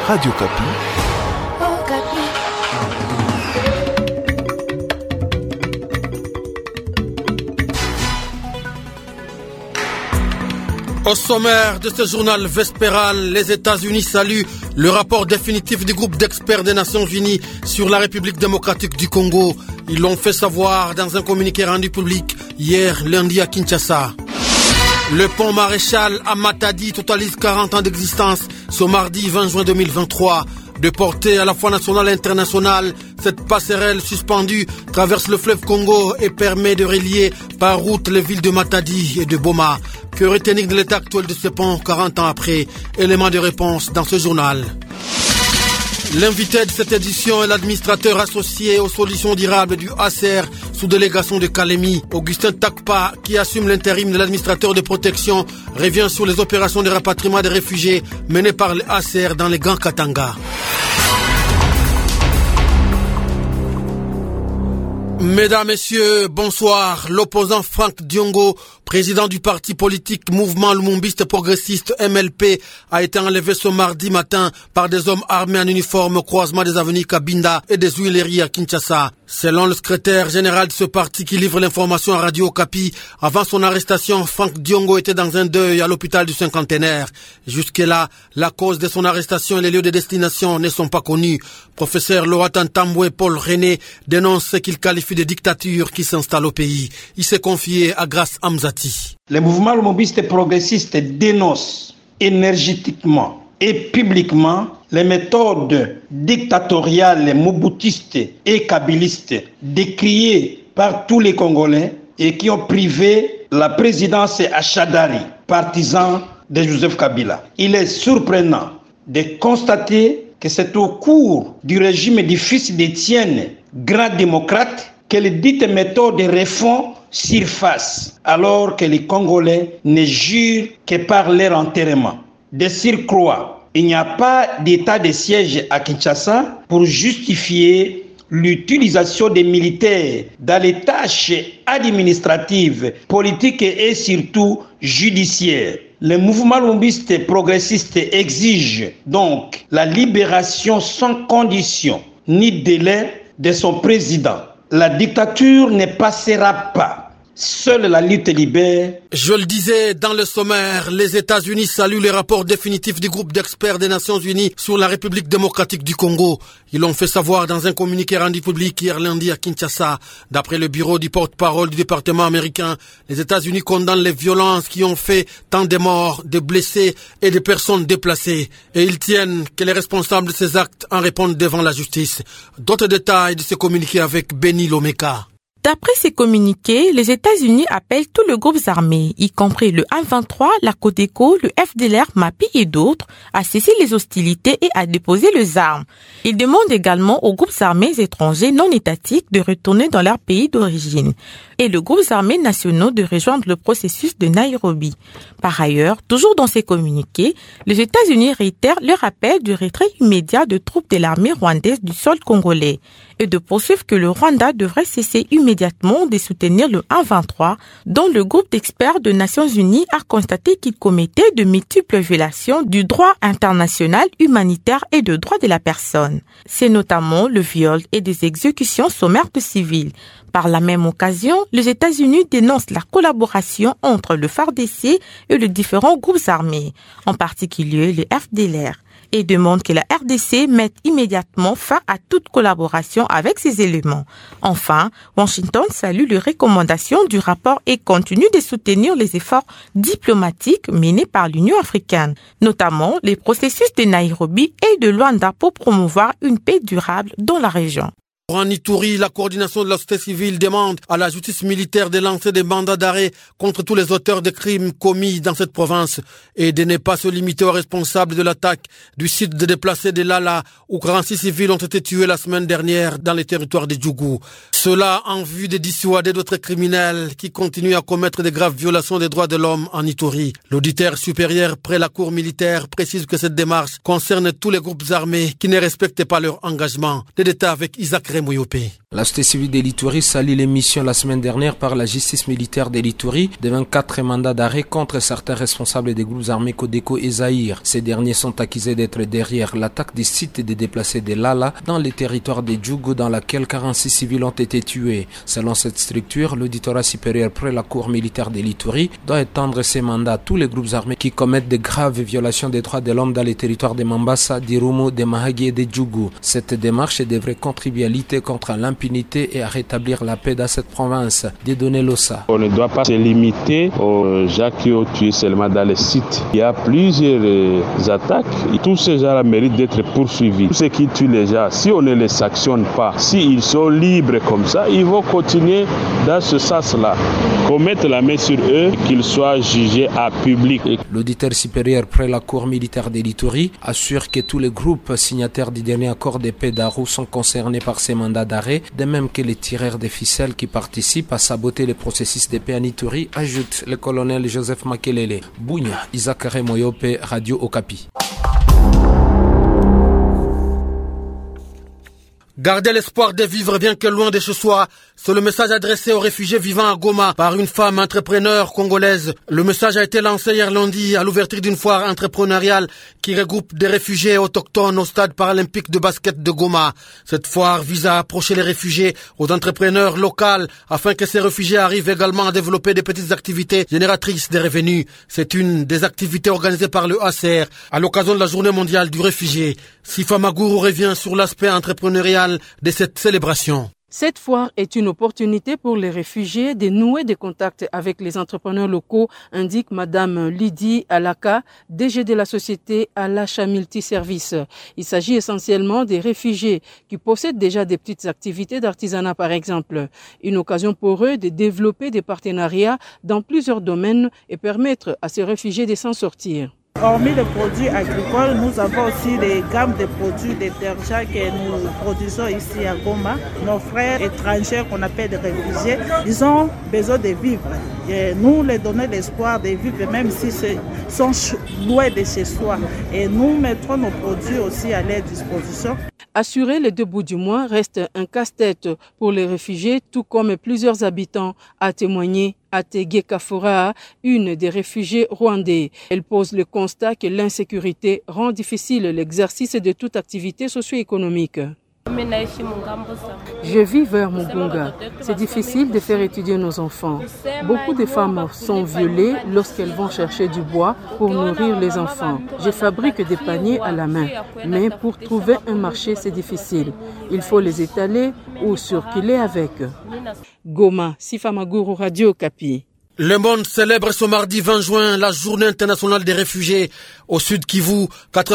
Radio Kapi. Au sommaire de ce journal vespéral, les États-Unis saluent le rapport définitif du groupe d'experts des Nations Unies sur la République démocratique du Congo. Ils l'ont fait savoir dans un communiqué rendu public hier lundi à Kinshasa. Le pont Maréchal à Matadi totalise 40 ans d'existence ce mardi 20 juin 2023. De portée à la fois nationale et internationale, cette passerelle suspendue traverse le fleuve Congo et permet de relier par route les villes de Matadi et de Boma. Que retenir de l'état actuel de ce pont 40 ans après? Élément de réponse dans ce journal. L'invité de cette édition est l'administrateur associé aux solutions durables du ACR sous délégation de Kalemi. Augustin Takpa, qui assume l'intérim de l'administrateur de protection, revient sur les opérations de rapatriement des réfugiés menées par le ACR dans les Grands Katanga. Mesdames, Messieurs, bonsoir. L'opposant Frank Diongo, président du parti politique Mouvement Lumumbiste Progressiste MLP, a été enlevé ce mardi matin par des hommes armés en uniforme au croisement des avenues Kabinda et des Huileries à Kinshasa. Selon le secrétaire général de ce parti qui livre l'information à Radio Kapi, avant son arrestation, Frank Diongo était dans un deuil à l'hôpital du Cinquantenaire. Jusque-là, la cause de son arrestation et les lieux de destination ne sont pas connus. Professeur Loatan Tambwe Paul René dénonce ce qu'il qualifie de dictature qui s'installe au pays. Il s'est confié à Grace Amzati. Le mouvement lumumbiste progressiste dénonce énergétiquement et publiquement les méthodes dictatoriales, mobutistes et kabylistes décriées par tous les Congolais et qui ont privé la présidence à Chadari, partisan de Joseph Kabila. Il est surprenant de constater que c'est au cours du régime du fils d'Étienne, grand démocrate, que les dites méthodes refont surface, alors que les Congolais ne jurent que par leur enterrement. De surcroît, il n'y a pas d'état de siège à Kinshasa pour justifier l'utilisation des militaires dans les tâches administratives, politiques et surtout judiciaires. Le mouvement lumumbiste progressiste exige donc la libération sans condition ni délai de son président. La dictature ne passera pas. Seule la lutte libère. Je le disais dans le sommaire, les États-Unis saluent les rapports définitifs du groupe d'experts des Nations Unies sur la République démocratique du Congo. Ils l'ont fait savoir dans un communiqué rendu public hier lundi à Kinshasa. D'après le bureau du porte-parole du département américain, les États-Unis condamnent les violences qui ont fait tant de morts, de blessés et de personnes déplacées. Et ils tiennent que les responsables de ces actes en répondent devant la justice. D'autres détails de ce communiqué avec Benny Lomeka. D'après ces communiqués, les États-Unis appellent tous les groupes armés, y compris le M23, la Codeco, le FDLR, MAPI et d'autres, à cesser les hostilités et à déposer les armes. Ils demandent également aux groupes armés étrangers non étatiques de retourner dans leur pays d'origine et les groupes armés nationaux de rejoindre le processus de Nairobi. Par ailleurs, toujours dans ces communiqués, les États-Unis réitèrent leur appel du retrait immédiat de troupes de l'armée rwandaise du sol congolais et de poursuivre que le Rwanda devrait cesser immédiatement de soutenir le M23, dont le groupe d'experts des Nations Unies a constaté qu'il commettait de multiples violations du droit international humanitaire et de droits de la personne. C'est notamment le viol et des exécutions sommaires de civils. Par la même occasion, les États-Unis dénoncent la collaboration entre le FARDC et les différents groupes armés, en particulier le FDLR, et demandent que la RDC mette immédiatement fin à toute collaboration avec ces éléments. Enfin, Washington salue les recommandations du rapport et continue de soutenir les efforts diplomatiques menés par l'Union africaine, notamment les processus de Nairobi et de Luanda pour promouvoir une paix durable dans la région. En Ituri, la coordination de la société civile demande à la justice militaire de lancer des mandats d'arrêt contre tous les auteurs de crimes commis dans cette province et de ne pas se limiter aux responsables de l'attaque du site de déplacés de Lala où 46 civils ont été tués la semaine dernière dans les territoires de Djougou. Cela en vue de dissuader d'autres criminels qui continuent à commettre de graves violations des droits de l'homme en Ituri. L'auditeur supérieur près la cour militaire précise que cette démarche concerne tous les groupes armés qui ne respectent pas leur engagement. Des détails avec Isaac Remouyopé. La société civile de l'Ituri salue l'émission la semaine dernière par la justice militaire de l'Ituri de 24 mandats d'arrêt contre certains responsables des groupes armés Codeco et Zaïre. Ces derniers sont accusés d'être derrière l'attaque des sites des déplacés de Lala dans les territoires de Djougou dans laquelle 46 civils ont été tués. Selon cette structure, l'auditorat supérieur près la cour militaire de l'Ituri doit étendre ses mandats à tous les groupes armés qui commettent de graves violations des droits de l'homme dans les territoires de Mambasa, d'Irumu, de Mahagi et de Djougou. Cette démarche devrait contribuer à lutter contre l'impunité et à rétablir la paix dans cette province. Dieudonné Lossa. On ne doit pas se limiter aux gens qui ont tué seulement dans les sites. Il y a plusieurs attaques. Tous ces gens-là méritent d'être poursuivis. Tous ceux qui tuent les gens, si on ne les sanctionne pas, s'ils sont libres comme ça, ils vont continuer dans ce sens-là. Qu'on mette la main sur eux, qu'ils soient jugés à public. L'auditeur supérieur près la cour militaire de l'Ituri assure que tous les groupes signataires du dernier accord de paix d'Arou sont concernés par ces mandats d'arrêt, de même que les tireurs de ficelles qui participent à saboter le processus de paix en Ituri, ajoute le colonel Joseph Makelele. Bounia, Isaac Moyope, Radio Okapi. Gardez l'espoir de vivre bien que loin de chez soi. C'est le message adressé aux réfugiés vivant à Goma par une femme entrepreneur congolaise. Le message a été lancé hier lundi à l'ouverture d'une foire entrepreneuriale qui regroupe des réfugiés autochtones au stade paralympique de basket de Goma. Cette foire vise à approcher les réfugiés aux entrepreneurs locaux afin que ces réfugiés arrivent également à développer des petites activités génératrices de revenus. C'est une des activités organisées par le HCR à l'occasion de la Journée mondiale du réfugié. Sifa Magourou revient sur l'aspect entrepreneurial de cette célébration. Cette foire est une opportunité pour les réfugiés de nouer des contacts avec les entrepreneurs locaux, indique Madame Lydie Alaka, DG de la société Alacha Multiservice. Il s'agit essentiellement des réfugiés qui possèdent déjà des petites activités d'artisanat par exemple. Une occasion pour eux de développer des partenariats dans plusieurs domaines et permettre à ces réfugiés de s'en sortir. Hormis les produits agricoles, nous avons aussi des gammes de produits détergents que nous produisons ici à Goma. Nos frères étrangers qu'on appelle des réfugiés, ils ont besoin de vivre. Et nous leur donnons l'espoir de vivre même s'ils sont loin de chez soi. Et nous mettrons nos produits aussi à leur disposition. Assurer les 2 bouts du mois reste un casse-tête pour les réfugiés, tout comme plusieurs habitants, a témoigné Atege Kafura, une des réfugiés rwandais. Elle pose le constat que l'insécurité rend difficile l'exercice de toute activité socio-économique. Je vis vers Mugunga. C'est difficile de faire étudier nos enfants. Beaucoup de femmes sont violées lorsqu'elles vont chercher du bois pour nourrir les enfants. Je fabrique des paniers à la main, mais pour trouver un marché, c'est difficile. Il faut les étaler ou circuler avec. Goma, Sifa Magourou, Radio Okapi. Le monde célèbre ce mardi 20 juin la journée internationale des réfugiés. Au sud Kivu,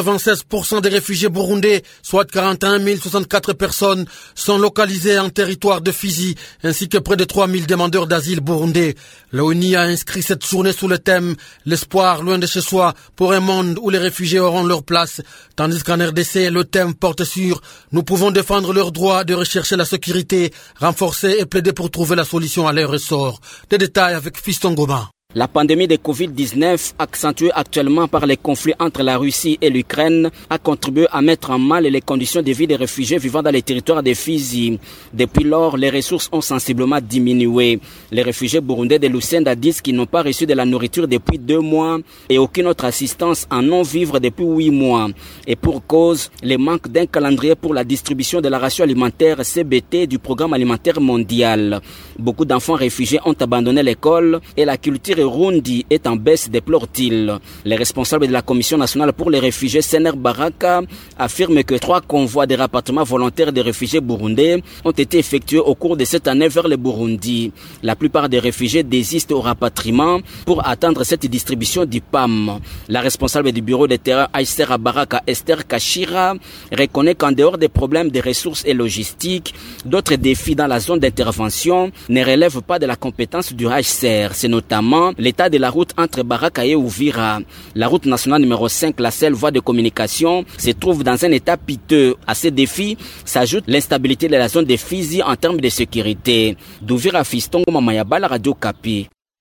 96% des réfugiés burundais, soit 41 064 personnes, sont localisés en territoire de Fizi, ainsi que près de 3 000 demandeurs d'asile burundais. L'ONU a inscrit cette journée sous le thème « L'espoir loin de chez soi pour un monde où les réfugiés auront leur place », tandis qu'en RDC, le thème porte sur « Nous pouvons défendre leur droit de rechercher la sécurité, renforcer et plaider pour trouver la solution à leur ressort ». Des détails avec Fiston Goma. La pandémie de Covid-19, accentuée actuellement par les conflits entre la Russie et l'Ukraine, a contribué à mettre en mal les conditions de vie des réfugiés vivant dans les territoires de Fizi. Depuis lors, les ressources ont sensiblement diminué. Les réfugiés burundais de Lusenda disent qu'ils n'ont pas reçu de la nourriture depuis 2 mois et aucune autre assistance en non-vivre depuis 8 mois. Et pour cause, le manque d'un calendrier pour la distribution de la ration alimentaire CBT du Programme alimentaire mondial. Beaucoup d'enfants réfugiés ont abandonné l'école et la culture Rundi est en baisse, déplore-t-il. Les responsables de la Commission nationale pour les réfugiés, Sener Baraka, affirment que 3 convois de rapatriement volontaire des réfugiés burundais ont été effectués au cours de cette année vers le Burundi. La plupart des réfugiés désistent au rapatriement pour attendre cette distribution du PAM. La responsable du bureau de terrain HCR à Baraka, Esther Kashira, reconnaît qu'en dehors des problèmes de ressources et logistiques, d'autres défis dans la zone d'intervention ne relèvent pas de la compétence du HCR. C'est notamment l'état de la route entre Baraka et Uvira. La route nationale numéro 5, la seule voie de communication, se trouve dans un état piteux. À ces défis s'ajoute l'instabilité de la zone de Fizi en termes de sécurité. D'Uvira Fiston Mamayaba, la Radio Okapi.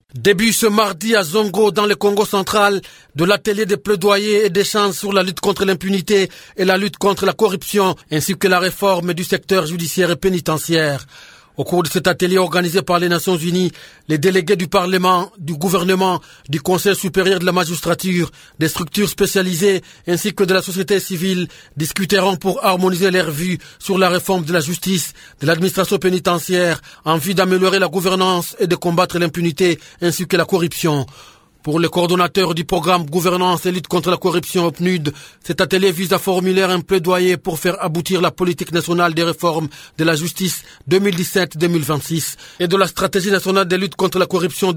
Début ce mardi à Zongo, dans le Congo central, de l'atelier des plaidoyers et d'échanges sur la lutte contre l'impunité et la lutte contre la corruption, ainsi que la réforme du secteur judiciaire et pénitentiaire. Au cours de cet atelier organisé par les Nations Unies, les délégués du Parlement, du gouvernement, du Conseil supérieur de la magistrature, des structures spécialisées ainsi que de la société civile discuteront pour harmoniser leurs vues sur la réforme de la justice, de l'administration pénitentiaire, en vue d'améliorer la gouvernance et de combattre l'impunité ainsi que la corruption. Pour le coordonnateur du programme Gouvernance et lutte contre la corruption au PNUD, cet atelier vise à formuler un plaidoyer pour faire aboutir la politique nationale des réformes de la justice 2017-2026 et de la stratégie nationale de lutte contre la corruption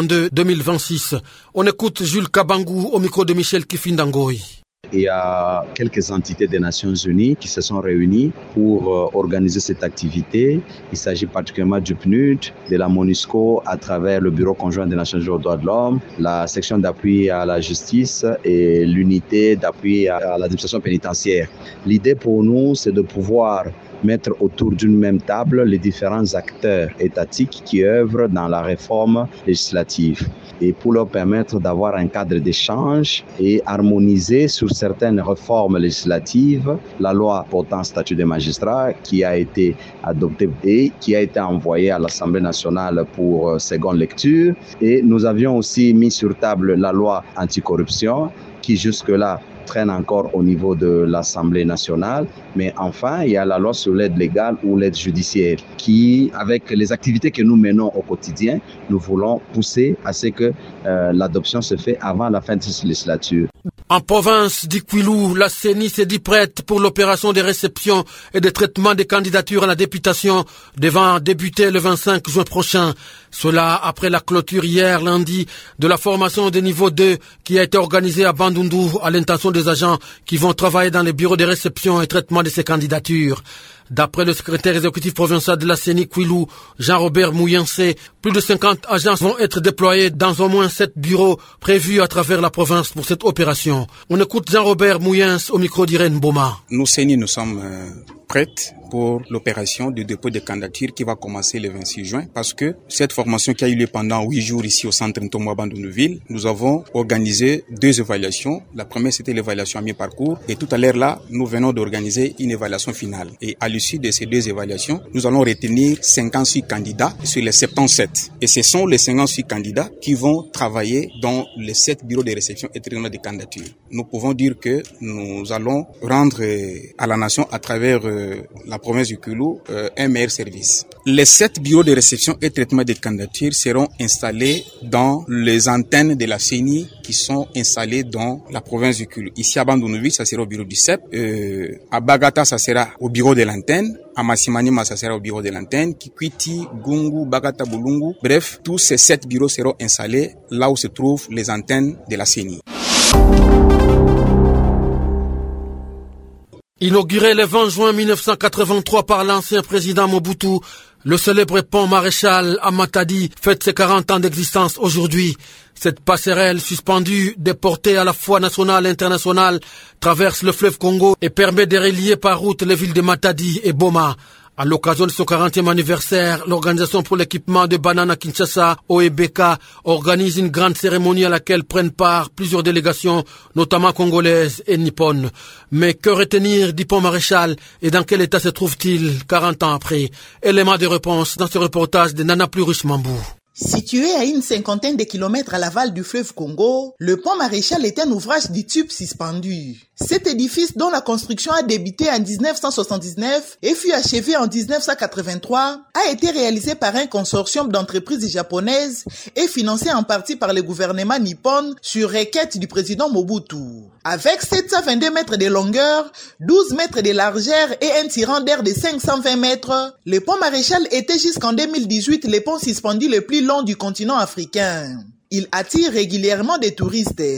2022-2026. On écoute Jules Kabangou au micro de Michel Kifindangoy. Il y a quelques entités des Nations Unies qui se sont réunies pour organiser cette activité. Il s'agit particulièrement du PNUD, de la MONUSCO à travers le Bureau conjoint des Nations Unies aux droits de l'homme, la section d'appui à la justice et l'unité d'appui à l'administration pénitentiaire. L'idée pour nous, c'est de pouvoir mettre autour d'une même table les différents acteurs étatiques qui œuvrent dans la réforme législative et pour leur permettre d'avoir un cadre d'échange et harmoniser sur certaines réformes législatives la loi portant statut des magistrats qui a été adoptée et qui a été envoyée à l'Assemblée nationale pour seconde lecture. Et nous avions aussi mis sur table la loi anticorruption qui jusque-là traîne encore au niveau de l'Assemblée nationale. Mais enfin, il y a la loi sur l'aide légale ou l'aide judiciaire qui, avec les activités que nous menons au quotidien, nous voulons pousser à ce que l'adoption se fait avant la fin de cette législature. En province d'Ikwilu, la CENI s'est dit prête pour l'opération de réception et de traitement des candidatures à la députation devant débuter le 25 juin prochain. Cela après la clôture hier lundi de la formation de niveau 2 qui a été organisée à Bandundu à l'intention des agents qui vont travailler dans les bureaux de réception et traitement de ces candidatures. D'après le secrétaire exécutif provincial de la CENI Kwilu, Jean-Robert Mouyansé, plus de 50 agents vont être déployés dans au moins 7 bureaux prévus à travers la province pour cette opération. On écoute Jean-Robert Mouyans au micro d'Irène Boma. Nous, CENI, nous sommes prêtes pour l'opération de dépôt de candidature qui va commencer le 26 juin parce que cette formation qui a eu lieu pendant 8 jours ici au centre Ntomo Bandundu-Ville, nous avons organisé 2 évaluations. La première, c'était l'évaluation à mi-parcours et tout à l'heure là, nous venons d'organiser une évaluation finale. Et à l'issue de ces 2 évaluations, nous allons retenir 56 candidats sur les 77. Et ce sont les 56 candidats qui vont travailler dans les 7 bureaux de réception et traitement de candidatures. Nous pouvons dire que nous allons rendre à la nation à travers la province du Kwilu un meilleur service. Les 7 bureaux de réception et traitement des candidatures seront installés dans les antennes de la CENI qui sont installées dans la province du Kwilu. Ici à Bandundu-Ville, ça sera au bureau du CEP. À Bagata, ça sera au bureau de l'antenne. À Massimanima, ça sera au bureau de l'antenne. Kikwiti, Gungu, Bagata, Bulungu. Bref, tous ces 7 bureaux seront installés là où se trouvent les antennes de la CENI. Inauguré le 20 juin 1983 par l'ancien président Mobutu, le célèbre pont Maréchal à Matadi fête ses 40 ans d'existence aujourd'hui. Cette passerelle suspendue, déportée à la fois nationale et internationale, traverse le fleuve Congo et permet de relier par route les villes de Matadi et Boma. À l'occasion de son 40e anniversaire, l'Organisation pour l'équipement de bananes à Kinshasa, OEBK, organise une grande cérémonie à laquelle prennent part plusieurs délégations, notamment congolaises et nippones. Mais que retenir du pont Maréchal et dans quel état se trouve-t-il 40 ans après? Élément de réponse dans ce reportage de Nana Plurish Mambou. Situé à une 50aine de kilomètres à l'aval du fleuve Congo, le pont Maréchal est un ouvrage du tube suspendu. Cet édifice, dont la construction a débuté en 1979 et fut achevé en 1983, a été réalisé par un consortium d'entreprises japonaises et financé en partie par le gouvernement nippon sur requête du président Mobutu. Avec 722 mètres de longueur, 12 mètres de largeur et un tirant d'air de 520 mètres, le pont Maréchal était jusqu'en 2018 le pont suspendu le plus long du continent africain. Il attire régulièrement des touristes.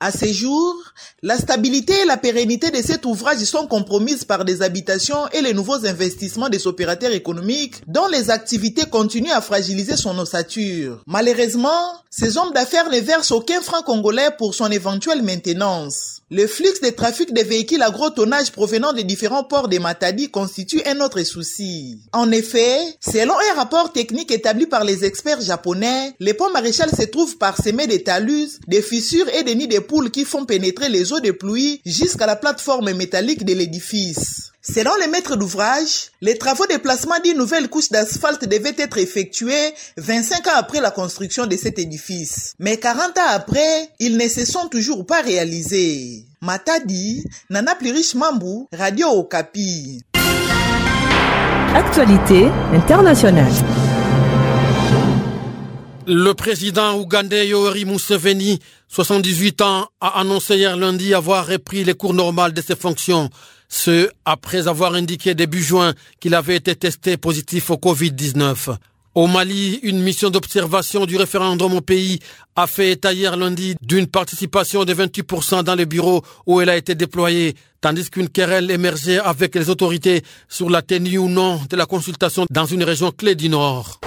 À ces jours, la stabilité et la pérennité de cet ouvrage sont compromises par des habitations et les nouveaux investissements des opérateurs économiques dont les activités continuent à fragiliser son ossature. Malheureusement, ces hommes d'affaires ne versent aucun franc congolais pour son éventuelle maintenance. Le flux de trafic des véhicules à gros tonnage provenant des différents ports de Matadi constitue un autre souci. En effet, selon un rapport technique établi par les experts japonais, les ponts Maréchal se trouvent parsemés de talus, de fissures et de nids de poules qui font pénétrer les eaux de pluie jusqu'à la plateforme métallique de l'édifice. Selon les maîtres d'ouvrage, les travaux de placement d'une nouvelle couche d'asphalte devaient être effectués 25 ans après la construction de cet édifice. Mais 40 ans après, ils ne se sont toujours pas réalisés. Matadi, Nana Plirish Mambu, Radio Okapi. Actualité internationale. Le président ougandais Yoweri Museveni, 78 ans, a annoncé hier lundi avoir repris les cours normales de ses fonctions. Ce, après avoir indiqué début juin qu'il avait été testé positif au Covid-19. Au Mali, une mission d'observation du référendum au pays a fait état hier lundi d'une participation de 28% dans le bureau où elle a été déployée, tandis qu'une querelle émergeait avec les autorités sur la tenue ou non de la consultation dans une région clé du Nord.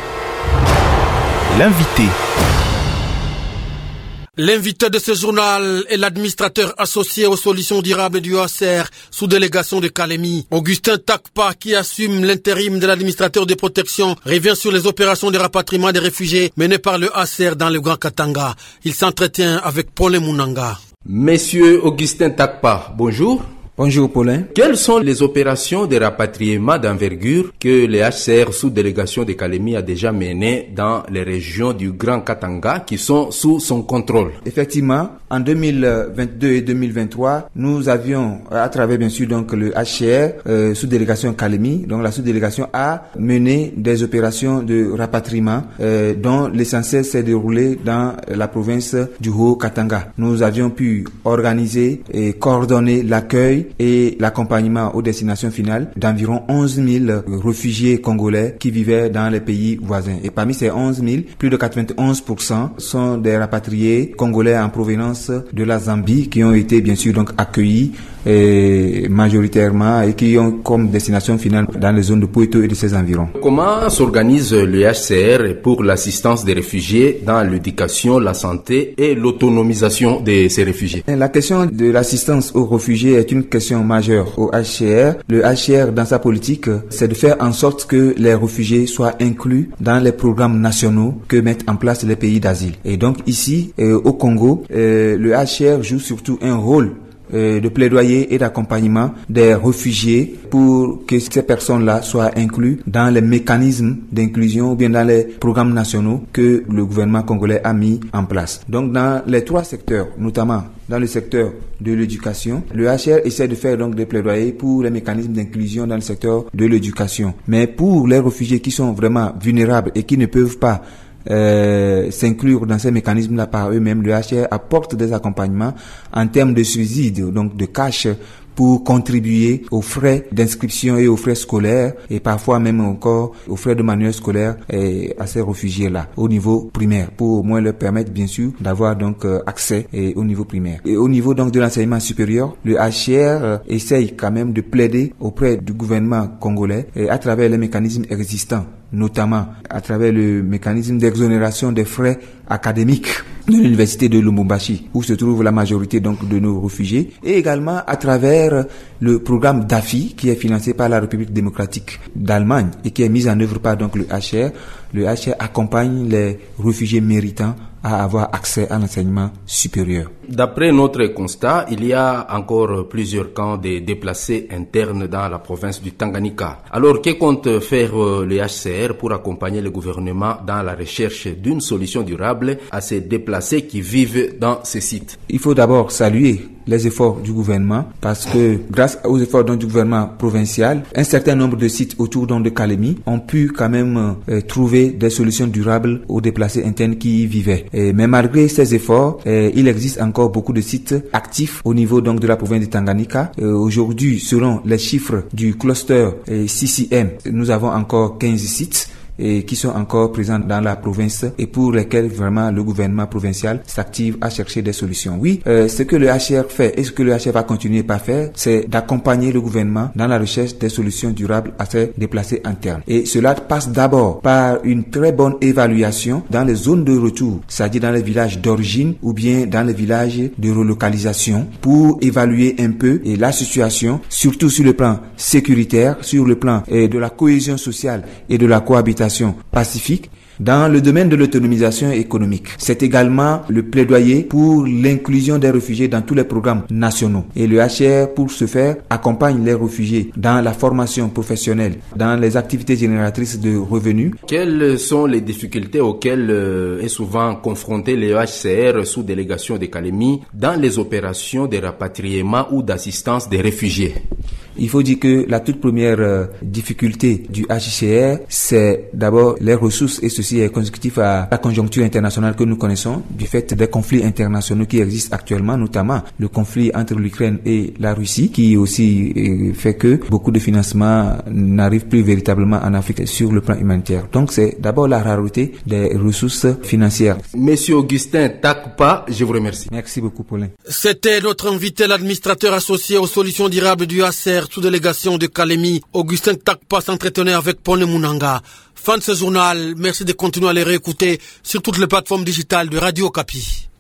L'invité de ce journal est l'administrateur associé aux solutions durables du HCR sous délégation de Kalemi. Augustin Takpa, qui assume l'intérim de l'administrateur de protection, revient sur les opérations de rapatriement des réfugiés menées par le HCR dans le Grand Katanga. Il s'entretient avec Paul Munanga. Monsieur Augustin Takpa, bonjour. Bonjour Paulin. Quelles sont les opérations de rapatriement d'envergure que le HCR sous délégation de Kalemi a déjà menées dans les régions du Grand Katanga qui sont sous son contrôle? Effectivement, en 2022 et 2023, nous avions, à travers bien sûr donc le HCR sous délégation Kalemi, donc la sous-délégation a mené des opérations de rapatriement dont l'essentiel s'est déroulé dans la province du Haut-Katanga. Nous avions pu organiser et coordonner l'accueil et l'accompagnement aux destinations finales d'environ 11 000 réfugiés congolais qui vivaient dans les pays voisins. Et parmi ces 11 000, plus de 91% sont des rapatriés congolais en provenance de la Zambie qui ont été bien sûr donc accueillis majoritairement et qui ont comme destination finale dans les zones de Poito et de ses environs. Comment s'organise le HCR pour l'assistance des réfugiés dans l'éducation, la santé et l'autonomisation de ces réfugiés? La question de l'assistance aux réfugiés est une question majeure au HCR. Le HCR, dans sa politique, c'est de faire en sorte que les réfugiés soient inclus dans les programmes nationaux que mettent en place les pays d'asile. Et donc ici, au Congo, le HCR joue surtout un rôle de plaidoyer et d'accompagnement des réfugiés pour que ces personnes-là soient incluses dans les mécanismes d'inclusion ou bien dans les programmes nationaux que le gouvernement congolais a mis en place. Donc dans les trois secteurs, notamment dans le secteur de l'éducation, le HCR essaie de faire donc des plaidoyers pour les mécanismes d'inclusion dans le secteur de l'éducation. Mais pour les réfugiés qui sont vraiment vulnérables et qui ne peuvent pas s'inclure dans ces mécanismes-là par eux-mêmes, le HCR apporte des accompagnements en termes de subsides, donc de cash, pour contribuer aux frais d'inscription et aux frais scolaires et parfois même encore aux frais de manuel scolaire à ces réfugiés-là au niveau primaire pour au moins leur permettre bien sûr d'avoir donc accès au niveau primaire. Et au niveau donc de l'enseignement supérieur, le HCR essaye quand même de plaider auprès du gouvernement congolais à travers les mécanismes existants, notamment à travers le mécanisme d'exonération des frais académiques de l'université de Lubumbashi, où se trouve la majorité donc de nos réfugiés, et également à travers le programme DAFI qui est financé par la République démocratique d'Allemagne et qui est mis en œuvre par donc le HCR. Le HCR accompagne les réfugiés méritants à avoir accès à l'enseignement supérieur. D'après notre constat, il y a encore plusieurs camps de déplacés internes dans la province du Tanganyika. Alors, que compte faire le HCR pour accompagner le gouvernement dans la recherche d'une solution durable à ces déplacés qui vivent dans ces sites? Il faut d'abord saluer les efforts du gouvernement parce que grâce aux efforts du gouvernement provincial, un certain nombre de sites autour de Kalemi ont pu quand même trouver des solutions durables aux déplacés internes qui y vivaient. Mais malgré ces efforts, il existe encore beaucoup de sites actifs au niveau donc de la province du Tanganyika. Aujourd'hui, selon les chiffres du cluster CCM, nous avons encore 15 sites et qui sont encore présents dans la province et pour lesquels vraiment le gouvernement provincial s'active à chercher des solutions. Oui, ce que le HCR fait et ce que le HCR va continuer par faire, c'est d'accompagner le gouvernement dans la recherche des solutions durables à ces déplacés internes. Et cela passe d'abord par une très bonne évaluation dans les zones de retour, c'est-à-dire dans les villages d'origine ou bien dans les villages de relocalisation, pour évaluer un peu la situation, surtout sur le plan sécuritaire, sur le plan de la cohésion sociale et de la cohabitation pacifique. Dans le domaine de l'autonomisation économique, c'est également le plaidoyer pour l'inclusion des réfugiés dans tous les programmes nationaux. Et le HCR, pour ce faire, accompagne les réfugiés dans la formation professionnelle, dans les activités génératrices de revenus. Quelles sont les difficultés auxquelles est souvent confronté le HCR sous délégation de Kalemi dans les opérations de rapatriement ou d'assistance des réfugiés? Il faut dire que la toute première difficulté du HCR, c'est d'abord les ressources, et ceci est consécutif à la conjoncture internationale que nous connaissons, du fait des conflits internationaux qui existent actuellement, notamment le conflit entre l'Ukraine et la Russie, qui aussi fait que beaucoup de financements n'arrivent plus véritablement en Afrique sur le plan humanitaire. Donc c'est d'abord la rareté des ressources financières. Monsieur Augustin Takpa, je vous remercie. Merci beaucoup, Paulin. C'était notre invité, l'administrateur associé aux solutions durables du HCR, sous-délégation de Kalemi. Augustin Takpa s'entretenait avec Pone Munanga. Fin de ce journal. Merci de continuer à les réécouter sur toutes les plateformes digitales de Radio Okapi.